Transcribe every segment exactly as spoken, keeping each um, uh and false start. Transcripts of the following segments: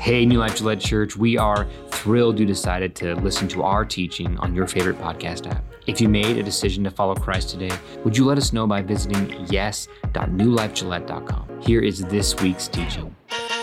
Hey, New Life Gillette Church, we are thrilled you decided to listen to our teaching on your favorite podcast app. If you made a decision to follow Christ today, would you let us know by visiting yes dot new life gillette dot com. Here is this week's teaching.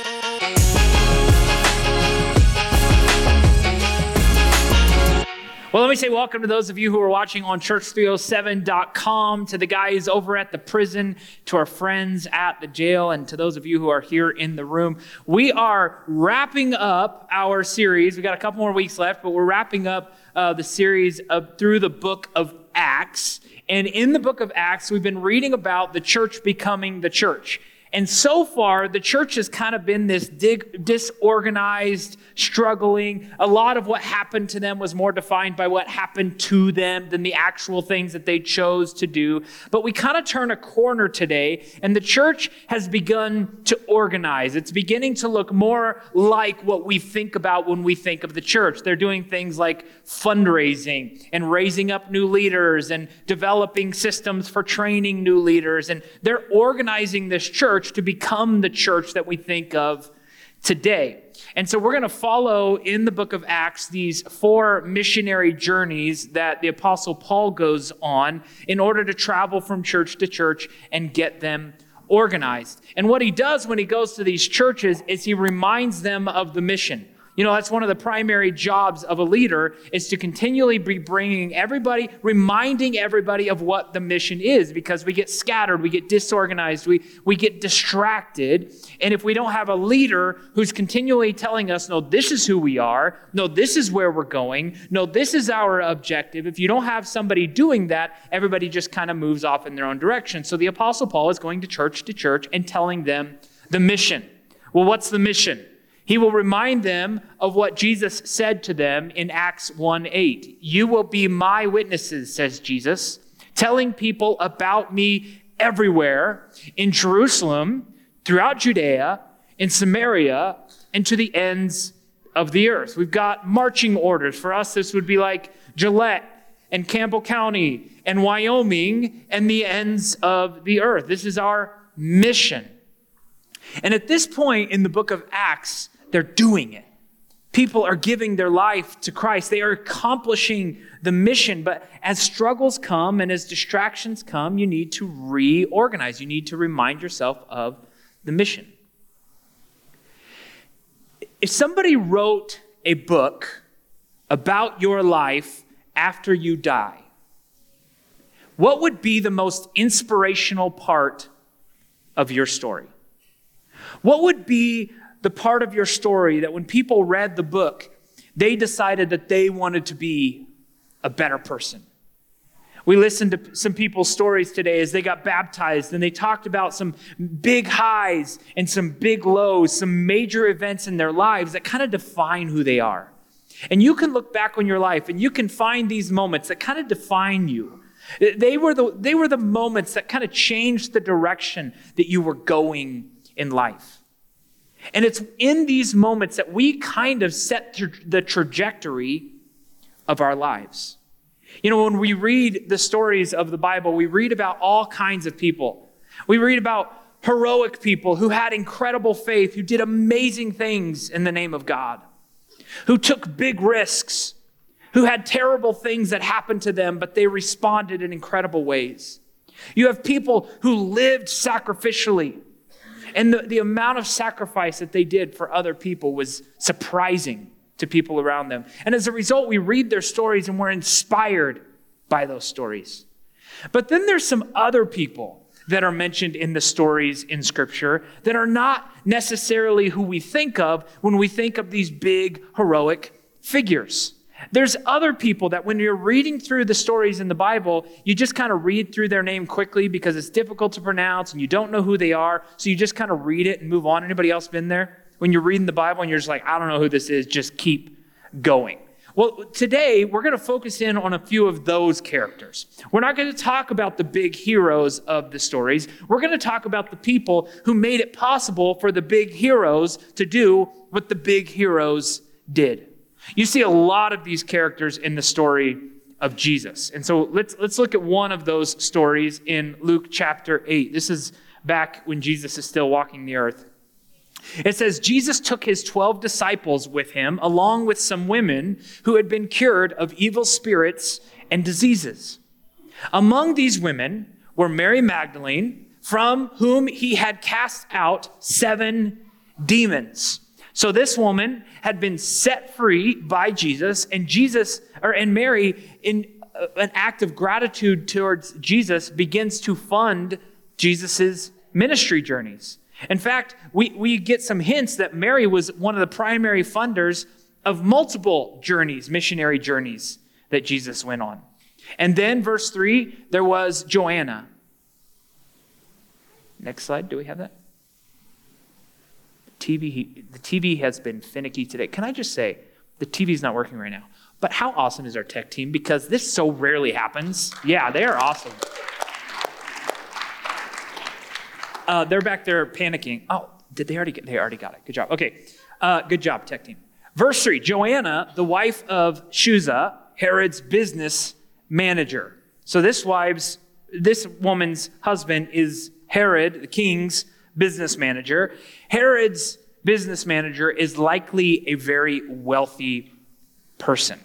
Well, let me say welcome to those of you who are watching on church three oh seven dot com, to the guys over at the prison, to our friends at the jail, and to those of you who are here in the room. We are wrapping up our series. We've got a couple more weeks left, but we're wrapping up uh, the series of, through the book of Acts. And in the book of Acts, we've been reading about the church becoming the church. And so far, the church has kind of been this dig, disorganized, struggling. A lot of what happened to them was more defined by what happened to them than the actual things that they chose to do. But we kind of turn a corner today, and the church has begun to organize. It's beginning to look more like what we think about when we think of the church. They're doing things like fundraising and raising up new leaders and developing systems for training new leaders. And they're organizing this church to become the church that we think of today. And so we're going to follow in the book of Acts these four missionary journeys that the Apostle Paul goes on in order to travel from church to church and get them organized. And what he does when he goes to these churches is he reminds them of the mission. You know, that's one of the primary jobs of a leader, is to continually be bringing everybody, reminding everybody of what the mission is, because we get scattered, we get disorganized, we, we get distracted. And if we don't have a leader who's continually telling us, no, this is who we are, no, this is where we're going, no, this is our objective. If you don't have somebody doing that, everybody just kind of moves off in their own direction. So the Apostle Paul is going to church to church and telling them the mission. Well, what's the mission? He will remind them of what Jesus said to them in Acts one eight. You will be my witnesses, says Jesus, telling people about me everywhere, in Jerusalem, throughout Judea, in Samaria, and to the ends of the earth. We've got marching orders. For us, this would be like Gillette and Campbell County and Wyoming and the ends of the earth. This is our mission. And at this point in the book of Acts, they're doing it. People are giving their life to Christ. They are accomplishing the mission. But as struggles come and as distractions come, you need to reorganize. You need to remind yourself of the mission. If somebody wrote a book about your life after you die, what would be the most inspirational part of your story? What would be the part of your story that when people read the book, they decided that they wanted to be a better person? We listened to some people's stories today as they got baptized, and they talked about some big highs and some big lows, some major events in their lives that kind of define who they are. And you can look back on your life and you can find these moments that kind of define you. They were the, they were the moments that kind of changed the direction that you were going in life. And it's in these moments that we kind of set tra- the trajectory of our lives. You know, when we read the stories of the Bible, we read about all kinds of people. We read about heroic people who had incredible faith, who did amazing things in the name of God, who took big risks, who had terrible things that happened to them, but they responded in incredible ways. You have people who lived sacrificially, and the, the amount of sacrifice that they did for other people was surprising to people around them. And as a result, we read their stories and we're inspired by those stories. But then there's some other people that are mentioned in the stories in Scripture that are not necessarily who we think of when we think of these big, heroic figures. There's other people that when you're reading through the stories in the Bible, you just kind of read through their name quickly because it's difficult to pronounce and you don't know who they are. So you just kind of read it and move on. Anybody else been there? When you're reading the Bible and you're just like, I don't know who this is, just keep going. Well, today we're going to focus in on a few of those characters. We're not going to talk about the big heroes of the stories. We're going to talk about the people who made it possible for the big heroes to do what the big heroes did. You see a lot of these characters in the story of Jesus. And so let's let's look at one of those stories in Luke chapter eight. This is back when Jesus is still walking the earth. It says, Jesus took his twelve disciples with him, along with some women who had been cured of evil spirits and diseases. Among these women were Mary Magdalene, from whom he had cast out seven demons. So this woman had been set free by Jesus, and Jesus, or and Mary, in an act of gratitude towards Jesus, begins to fund Jesus's ministry journeys. In fact, we, we get some hints that Mary was one of the primary funders of multiple journeys, missionary journeys that Jesus went on. And then verse three, there was Joanna. Next slide, do we have that? T V, the T V has been finicky today. Can I just say, the T V is not working right now. But how awesome is our tech team? Because this so rarely happens. Yeah, they are awesome. Uh, they're back there panicking. Oh, did they already get, they already got it. Good job. Okay, uh, good job, tech team. Verse three, Joanna, the wife of Chuza, Herod's business manager. So this wife's, this woman's husband is Herod, the king's business manager. Herod's business manager is likely a very wealthy person.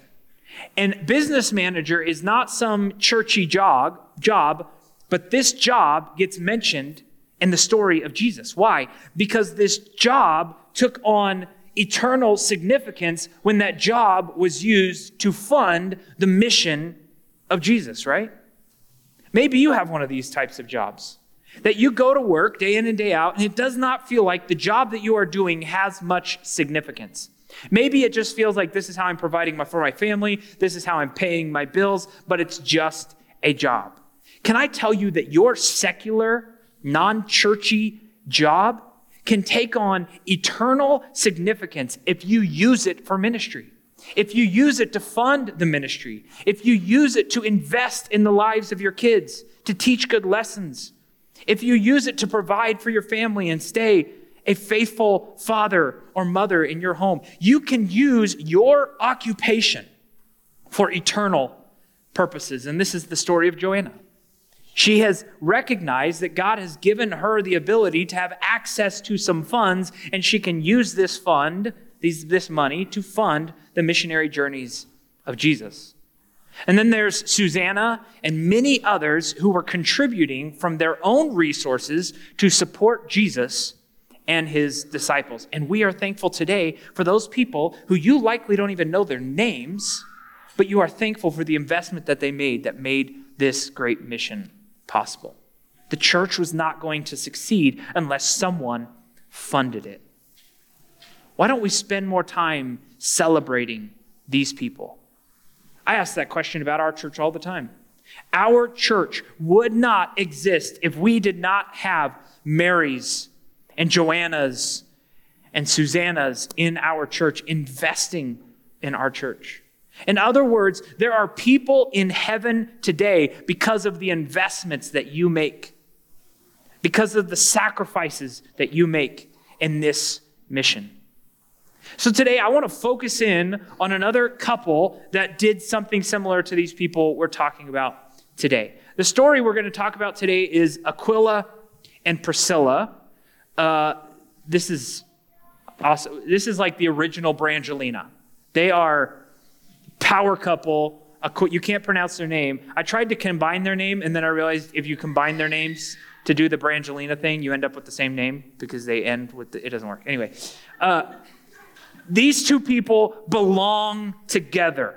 And business manager is not some churchy job, job, but this job gets mentioned in the story of Jesus. Why? Because this job took on eternal significance when that job was used to fund the mission of Jesus, right? Maybe you have one of these types of jobs that you go to work day in and day out, and it does not feel like the job that you are doing has much significance. Maybe it just feels like this is how I'm providing for my family, this is how I'm paying my bills, but it's just a job. Can I tell you that your secular, non-churchy job can take on eternal significance if you use it for ministry, if you use it to fund the ministry, if you use it to invest in the lives of your kids, to teach good lessons, if you use it to provide for your family and stay a faithful father or mother in your home. You can use your occupation for eternal purposes. And this is the story of Joanna. She has recognized that God has given her the ability to have access to some funds, and she can use this fund, these, this money, to fund the missionary journeys of Jesus. And then there's Susanna and many others who were contributing from their own resources to support Jesus and his disciples. And we are thankful today for those people who you likely don't even know their names, but you are thankful for the investment that they made that made this great mission possible. The church was not going to succeed unless someone funded it. Why don't we spend more time celebrating these people? I ask that question about our church all the time. Our church would not exist if we did not have Marys and Joannas and Susannas in our church, investing in our church. In other words, there are people in heaven today because of the investments that you make, because of the sacrifices that you make in this mission. So today I want to focus in on another couple that did something similar to these people we're talking about today. The story we're going to talk about today is Aquila and Priscilla. Uh, this is also, this is like the original Brangelina. They are power couple. You can't pronounce their name. I tried to combine their name, and then I realized if you combine their names to do the Brangelina thing, you end up with the same name because they end with the, it doesn't work. Anyway, uh, these two people belong together.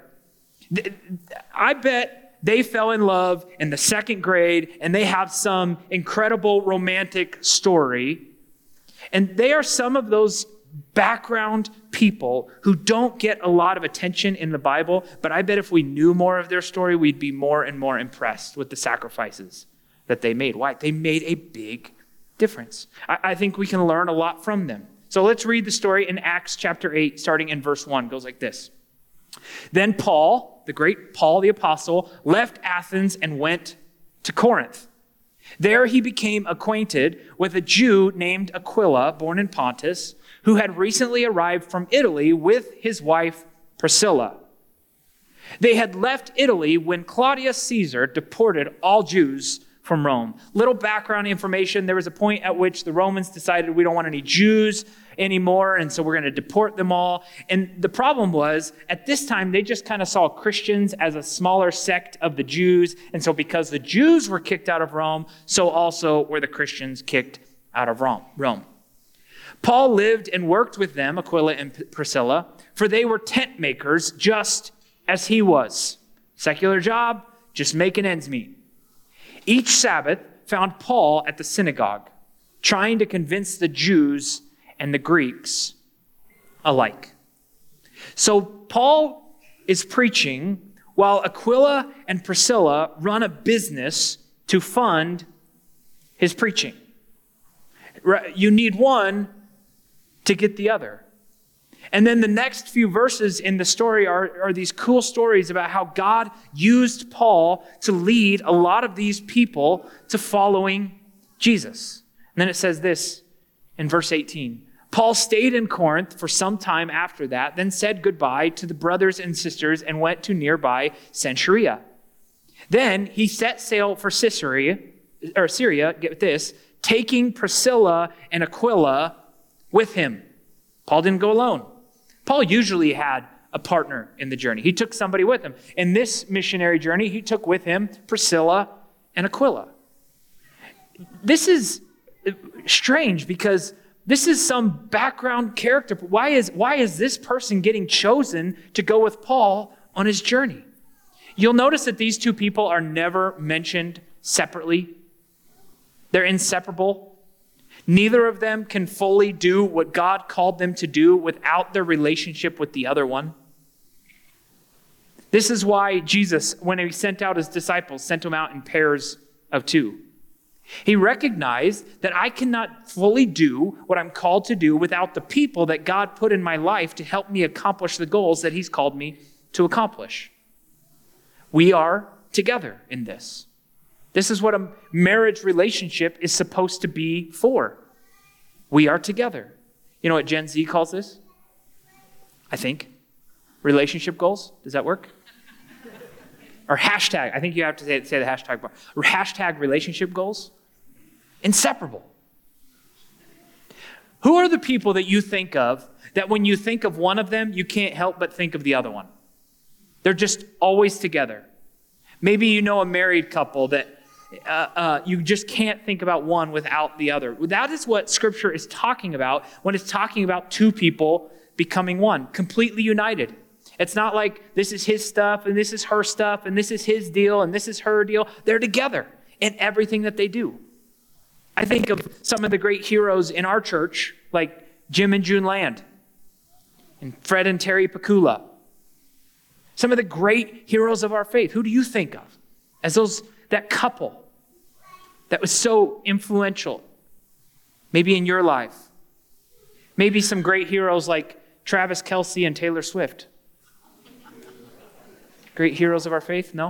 I bet they fell in love in the second grade, and they have some incredible romantic story. And they are some of those background people who don't get a lot of attention in the Bible, but I bet if we knew more of their story, we'd be more and more impressed with the sacrifices that they made. Why? They made a big difference. I, I think we can learn a lot from them. So let's read the story in Acts chapter eight, starting in verse one. It goes like this. Then Paul, the great Paul the apostle, left Athens and went to Corinth. There he became acquainted with a Jew named Aquila, born in Pontus, who had recently arrived from Italy with his wife Priscilla. They had left Italy when Claudius Caesar deported all Jews from Rome. Little background information. There was a point at which the Romans decided we don't want any Jews anymore, and so we're going to deport them all. And the problem was, at this time, they just kind of saw Christians as a smaller sect of the Jews. And so because the Jews were kicked out of Rome, so also were the Christians kicked out of Rome. Rome. Paul lived and worked with them, Aquila and Priscilla, for they were tent makers just as he was. Secular job, just making ends meet. Each Sabbath found Paul at the synagogue, trying to convince the Jews and the Greeks alike. So Paul is preaching while Aquila and Priscilla run a business to fund his preaching. You need one to get the other. And then the next few verses in the story are, are these cool stories about how God used Paul to lead a lot of these people to following Jesus. And then it says this in verse eighteen. Paul stayed in Corinth for some time after that, then said goodbye to the brothers and sisters and went to nearby Cenchrea. Then he set sail for Caesarea, or Syria, get this, taking Priscilla and Aquila with him. Paul didn't go alone. Paul usually had a partner in the journey. He took somebody with him. In this missionary journey, he took with him Priscilla and Aquila. This is strange because this is some background character. Why is, why is this person getting chosen to go with Paul on his journey? You'll notice that these two people are never mentioned separately. They're inseparable. Neither of them can fully do what God called them to do without their relationship with the other one. This is why Jesus, when he sent out his disciples, sent them out in pairs of two. He recognized that I cannot fully do what I'm called to do without the people that God put in my life to help me accomplish the goals that he's called me to accomplish. We are together in this. This is what a marriage relationship is supposed to be for. We are together. You know what Gen Z calls this? I think. Relationship goals. Does that work? Or hashtag. I think you have to say, say the hashtag bar. Or hashtag relationship goals. Inseparable. Who are the people that you think of that when you think of one of them, you can't help but think of the other one? They're just always together. Maybe you know a married couple that Uh, uh, you just can't think about one without the other. That is what Scripture is talking about when it's talking about two people becoming one, completely united. It's not like this is his stuff and this is her stuff and this is his deal and this is her deal. They're together in everything that they do. I think of some of the great heroes in our church, like Jim and June Land and Fred and Terry Pakula. Some of the great heroes of our faith. Who do you think of as those that couple that was so influential, maybe in your life? Maybe some great heroes like Travis Kelce and Taylor Swift. Great heroes of our faith? No?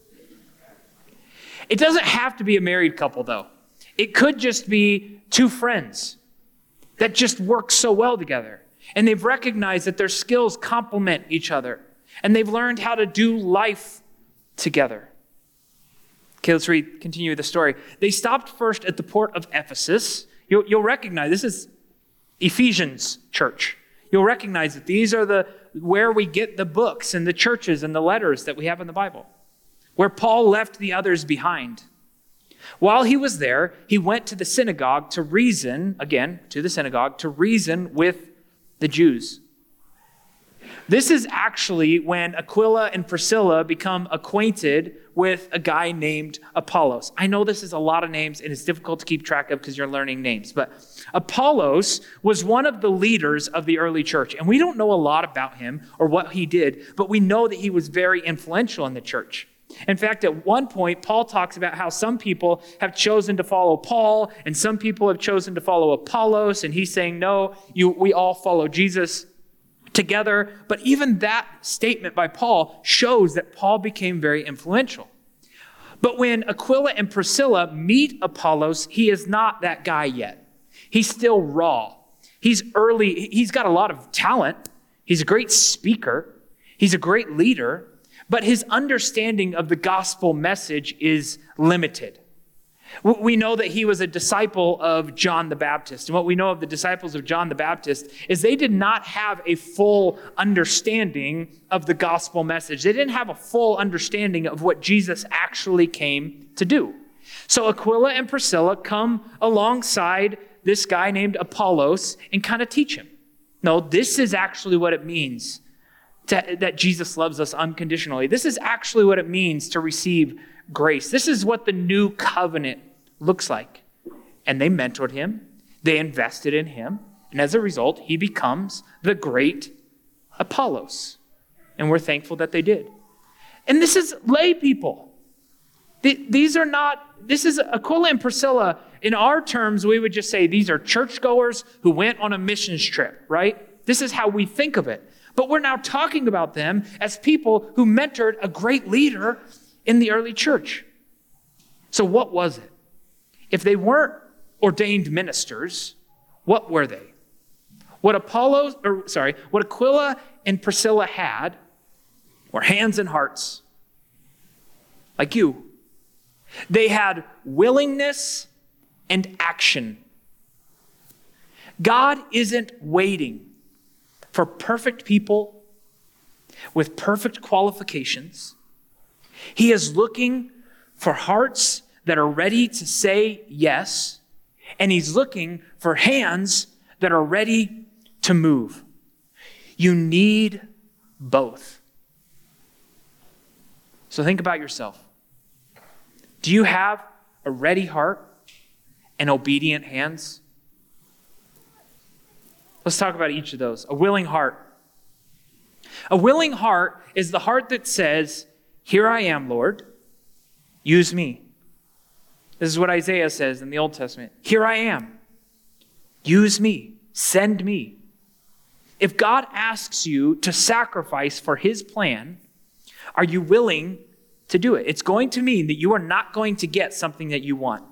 It doesn't have to be a married couple, though. It could just be two friends that just work so well together. And they've recognized that their skills complement each other. And they've learned how to do life together. Okay, let's read, continue the story. They stopped first at the port of Ephesus. You'll, you'll recognize, this is Ephesians church. You'll recognize that these are the where we get the books and the churches and the letters that we have in the Bible, where Paul left the others behind. While he was there, he went to the synagogue to reason, again, to the synagogue, to reason with the Jews. This is actually when Aquila and Priscilla become acquainted with a guy named Apollos. I know this is a lot of names and it's difficult to keep track of because you're learning names, but Apollos was one of the leaders of the early church. And we don't know a lot about him or what he did, but we know that he was very influential in the church. In fact, at one point, Paul talks about how some people have chosen to follow Paul and some people have chosen to follow Apollos. And he's saying, no, you, we all follow Jesus together. But even that statement by Paul shows that Paul became very influential. But when Aquila and Priscilla meet Apollos, he is not that guy yet. He's still raw. He's early. He's got a lot of talent. He's a great speaker. He's a great leader. But his understanding of the gospel message is limited. We know that he was a disciple of John the Baptist. And what we know of the disciples of John the Baptist is they did not have a full understanding of the gospel message. They didn't have a full understanding of what Jesus actually came to do. So Aquila and Priscilla come alongside this guy named Apollos and kind of teach him. No, this is actually what it means to, that Jesus loves us unconditionally. This is actually what it means to receive grace. This is what the new covenant looks like. And they mentored him. They invested in him. And as a result, he becomes the great Apollos. And we're thankful that they did. And this is lay people. These are not, this is Aquila and Priscilla. In our terms, we would just say these are churchgoers who went on a missions trip, right? This is how we think of it. But we're now talking about them as people who mentored a great leader in the early church. So what was it? If they weren't ordained ministers, what were they? What Apollos, or sorry, what Aquila and Priscilla had were hands and hearts, like you. They had willingness and action. God isn't waiting for perfect people with perfect qualifications. He is looking for hearts that are ready to say yes, and he's looking for hands that are ready to move. You need both. So think about yourself. Do you have a ready heart and obedient hands? Let's talk about each of those. A willing heart. A willing heart is the heart that says, "Here I am, Lord. Use me." This is what Isaiah says in the Old Testament. "Here I am. Use me. Send me." If God asks you to sacrifice for his plan, are you willing to do it? It's going to mean that you are not going to get something that you want.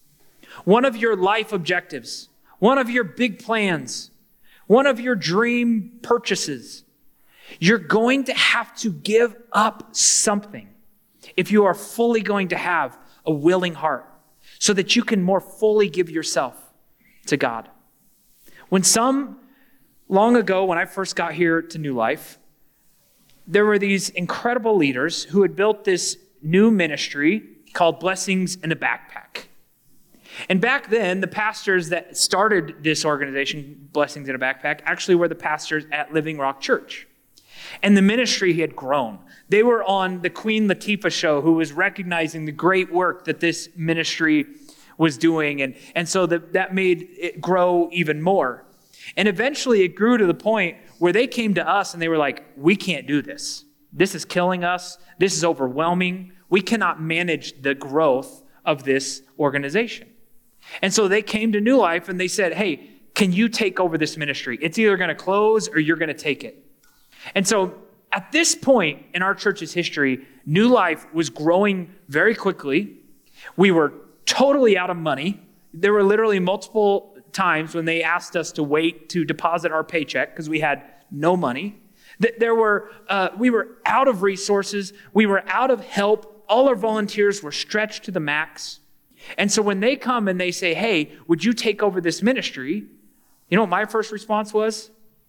One of your life objectives, one of your big plans, one of your dream purchases, you're going to have to give up something if you are fully going to have a willing heart so that you can more fully give yourself to God. When some, long ago, when I first got here to New Life, there were these incredible leaders who had built this new ministry called Blessings in a Backpack. And back then, the pastors that started this organization, Blessings in a Backpack, actually were the pastors at Living Rock Church. And the ministry had grown. They were on the Queen Latifah show, who was recognizing the great work that this ministry was doing. And, and so that, that made it grow even more. And eventually it grew to the point where they came to us and they were like, "We can't do this. This is killing us. This is overwhelming. We cannot manage the growth of this organization." And so they came to New Life and they said, "Hey, can you take over this ministry? It's either going to close or you're going to take it." And so at this point in our church's history, New Life was growing very quickly. We were totally out of money. There were literally multiple times when they asked us to wait to deposit our paycheck because we had no money. There were, uh, we were out of resources. We were out of help. All our volunteers were stretched to the max. And so when they come and they say, "Hey, would you take over this ministry?" You know what my first response was?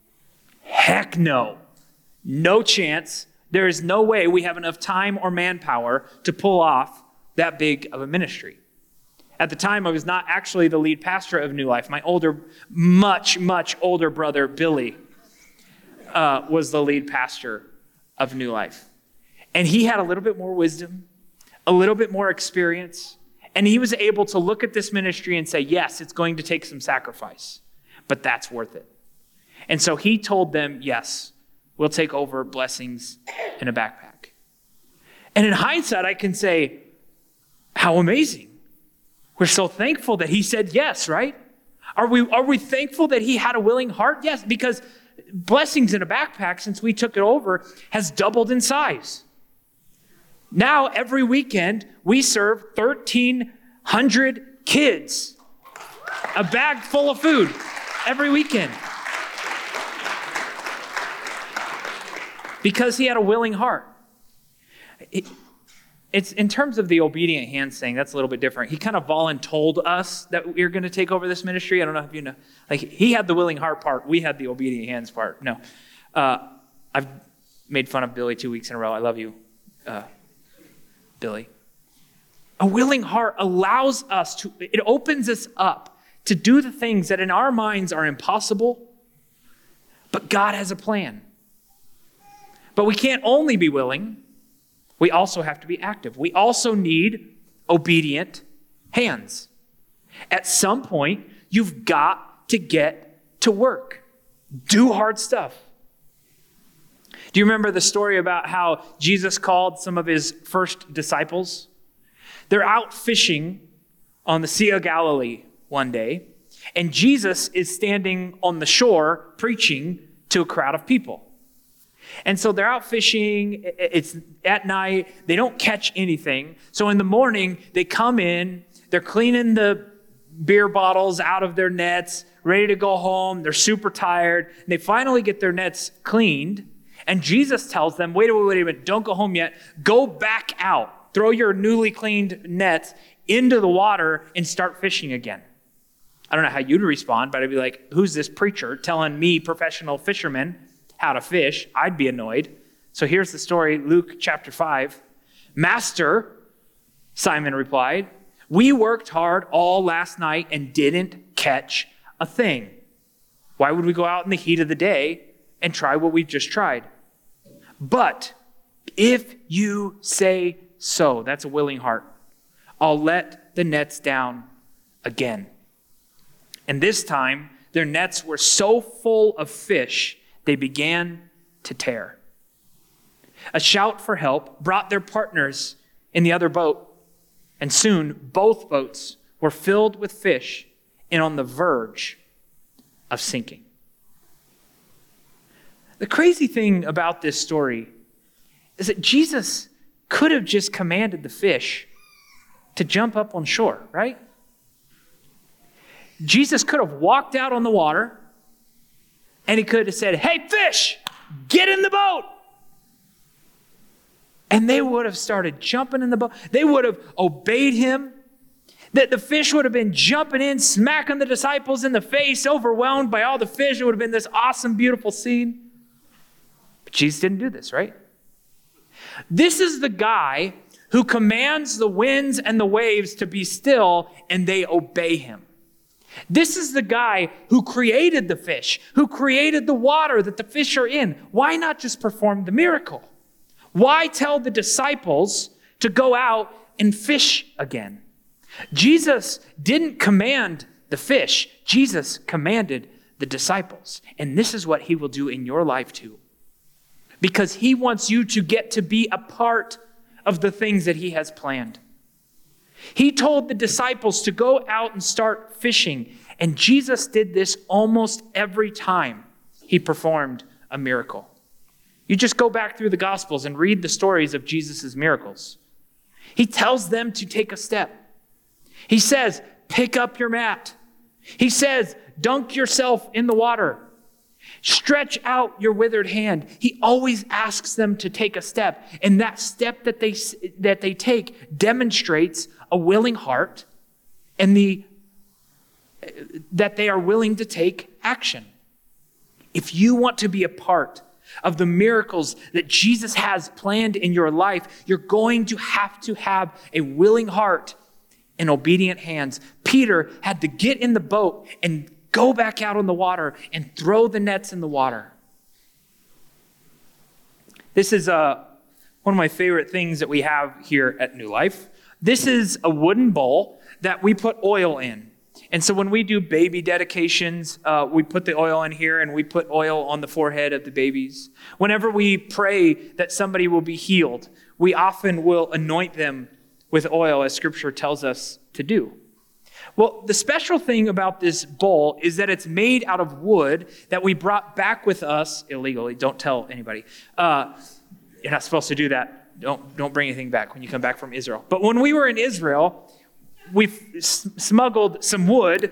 Heck no. No chance. There is no way we have enough time or manpower to pull off that big of a ministry. At the time, I was not actually the lead pastor of New Life. My older, much, much older brother, Billy, uh, was the lead pastor of New Life. And he had a little bit more wisdom, a little bit more experience, and he was able to look at this ministry and say, yes, it's going to take some sacrifice, but that's worth it. And so he told them, yes, we'll take over Blessings in a Backpack. And in hindsight, I can say, how amazing. We're so thankful that he said yes, right? Are we, are we thankful that he had a willing heart? Yes, because Blessings in a Backpack, since we took it over, has doubled in size. Now, every weekend, we serve thirteen hundred kids. A bag full of food every weekend. Because he had a willing heart. It, it's in terms of the obedient hands thing, that's a little bit different. He kind of voluntold us that we are going to take over this ministry. I don't know if you know. Like, he had the willing heart part. We had the obedient hands part. No. Uh, I've made fun of Billy two weeks in a row. I love you, uh, Billy. A willing heart allows us to, it opens us up to do the things that in our minds are impossible, but God has a plan. But we can't only be willing. We also have to be active. We also need obedient hands. At some point, you've got to get to work. Do hard stuff. Do you remember the story about how Jesus called some of his first disciples? They're out fishing on the Sea of Galilee one day, and Jesus is standing on the shore preaching to a crowd of people. And so they're out fishing, it's at night, they don't catch anything. So in the morning, they come in, they're cleaning the beer bottles out of their nets, ready to go home, they're super tired, and they finally get their nets cleaned, and Jesus tells them, wait a minute, wait a minute, don't go home yet, go back out, throw your newly cleaned nets into the water and start fishing again. I don't know how you'd respond, but I'd be like, who's this preacher telling me, professional fisherman, how to fish? I'd be annoyed. So here's the story, Luke chapter five. Master, Simon replied, we worked hard all last night and didn't catch a thing. Why would we go out in the heat of the day and try what we just tried? But if you say so, that's a willing heart, I'll let the nets down again. And this time, their nets were so full of fish, they began to tear. A shout for help brought their partners in the other boat, and soon both boats were filled with fish and on the verge of sinking. The crazy thing about this story is that Jesus could have just commanded the fish to jump up on shore, right? Jesus could have walked out on the water, and he could have said, hey, fish, get in the boat. And they would have started jumping in the boat. They would have obeyed him. That the fish would have been jumping in, smacking the disciples in the face, overwhelmed by all the fish. It would have been this awesome, beautiful scene. But Jesus didn't do this, right? This is the guy who commands the winds and the waves to be still, and they obey him. This is the guy who created the fish, who created the water that the fish are in. Why not just perform the miracle? Why tell the disciples to go out and fish again? Jesus didn't command the fish. Jesus commanded the disciples. And this is what he will do in your life too. Because he wants you to get to be a part of the things that he has planned. He told the disciples to go out and start fishing. And Jesus did this almost every time he performed a miracle. You just go back through the Gospels and read the stories of Jesus' miracles. He tells them to take a step. He says, pick up your mat. He says, dunk yourself in the water. Stretch out your withered hand. He always asks them to take a step. And that step that they, that they take demonstrates a willing heart and the, that they are willing to take action. If you want to be a part of the miracles that Jesus has planned in your life, you're going to have to have a willing heart and obedient hands. Peter had to get in the boat and go back out on the water and throw the nets in the water. This is uh, one of my favorite things that we have here at New Life. This is a wooden bowl that we put oil in. And so when we do baby dedications, uh, we put the oil in here and we put oil on the forehead of the babies. Whenever we pray that somebody will be healed, we often will anoint them with oil, as Scripture tells us to do. Well, the special thing about this bowl is that it's made out of wood that we brought back with us illegally. Don't tell anybody. Uh, you're not supposed to do that. Don't, don't bring anything back when you come back from Israel. But when we were in Israel, we s- smuggled some wood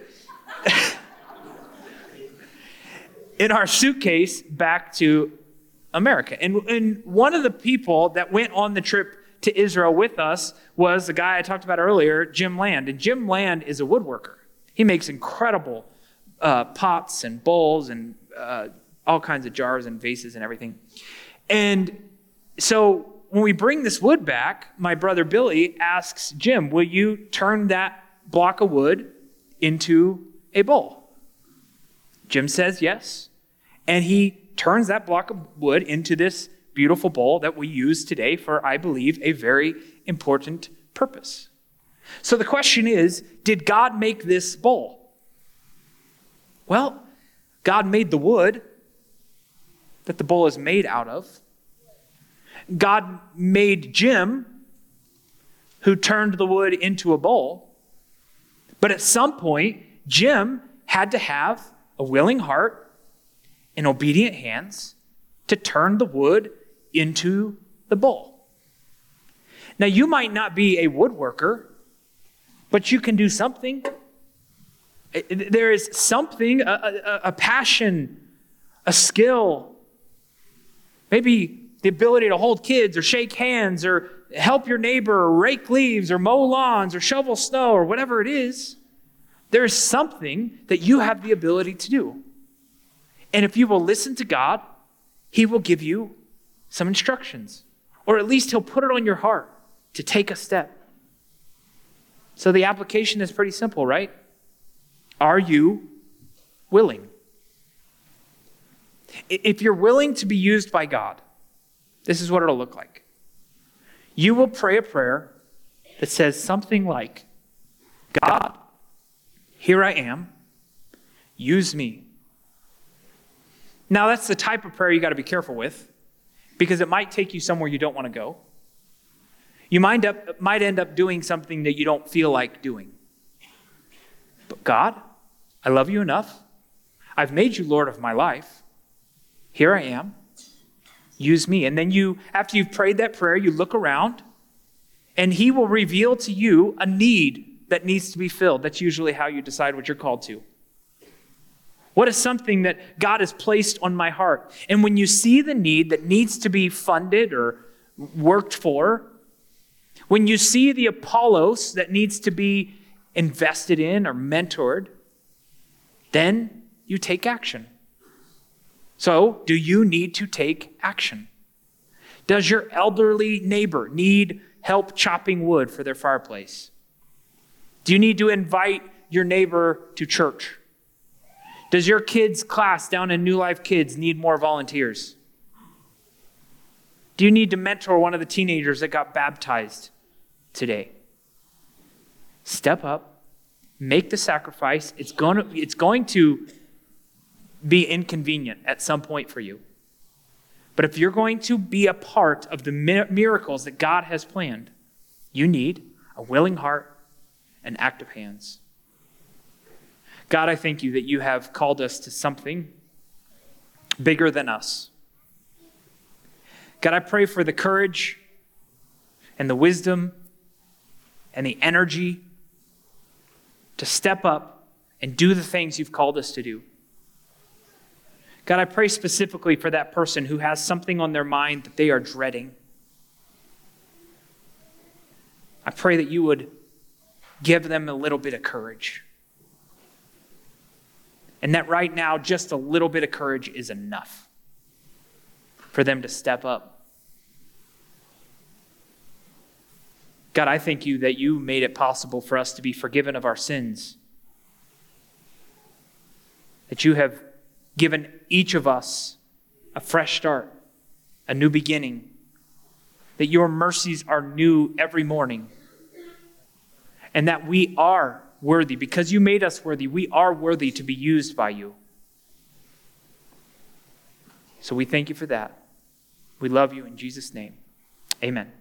in our suitcase back to America. And, and one of the people that went on the trip to Israel with us was the guy I talked about earlier, Jim Land. And Jim Land is a woodworker. He makes incredible uh, pots and bowls and uh, all kinds of jars and vases and everything. And so when we bring this wood back, my brother Billy asks Jim, will you turn that block of wood into a bowl? Jim says yes. And he turns that block of wood into this beautiful bowl that we use today for, I believe, a very important purpose. So the question is, did God make this bowl? Well, God made the wood that the bowl is made out of. God made Jim, who turned the wood into a bowl. But at some point, Jim had to have a willing heart and obedient hands to turn the wood into the bowl. Now, you might not be a woodworker, but you can do something. There is something, a, a, a passion, a skill, maybe the ability to hold kids or shake hands or help your neighbor or rake leaves or mow lawns or shovel snow or whatever it is. There's something that you have the ability to do. And if you will listen to God, he will give you some instructions, or at least he'll put it on your heart to take a step. So the application is pretty simple, right? Are you willing? If you're willing to be used by God, this is what it'll look like. You will pray a prayer that says something like, God, here I am, use me. Now that's the type of prayer you got to be careful with, because it might take you somewhere you don't want to go. You might, up, might end up doing something that you don't feel like doing. But God, I love you enough. I've made you Lord of my life. Here I am. Use me. And then you, after you've prayed that prayer, you look around and he will reveal to you a need that needs to be filled. That's usually how you decide what you're called to. What is something that God has placed on my heart? And when you see the need that needs to be funded or worked for, when you see the Apollos that needs to be invested in or mentored, then you take action. So, do you need to take action? Does your elderly neighbor need help chopping wood for their fireplace? Do you need to invite your neighbor to church? Does your kids' class down in New Life Kids need more volunteers? Do you need to mentor one of the teenagers that got baptized today? Step up, make the sacrifice. It's going to, it's going to be inconvenient at some point for you. But if you're going to be a part of the miracles that God has planned, you need a willing heart and active hands. God, I thank you that you have called us to something bigger than us. God, I pray for the courage and the wisdom and the energy to step up and do the things you've called us to do. God, I pray specifically for that person who has something on their mind that they are dreading. I pray that you would give them a little bit of courage. And that right now, just a little bit of courage is enough for them to step up. God, I thank you that you made it possible for us to be forgiven of our sins. That you have given each of us a fresh start, a new beginning. That your mercies are new every morning. And that we are worthy. Because you made us worthy, we are worthy to be used by you. So we thank you for that. We love you in Jesus' name. Amen.